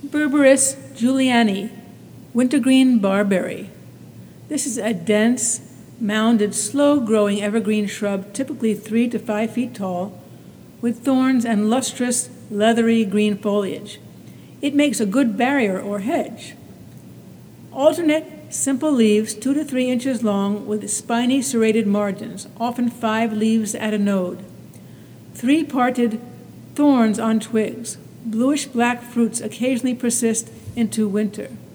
Berberis juliani, wintergreen barberry. This is a dense, mounded, slow-growing evergreen shrub, typically 3 to 5 feet tall, with thorns and lustrous, leathery green foliage. It makes a good barrier or hedge. Alternate, simple leaves, 2 to 3 inches long, with spiny serrated margins, often 5 leaves at a node. 3-parted thorns on twigs. Bluish-black fruits occasionally persist into winter.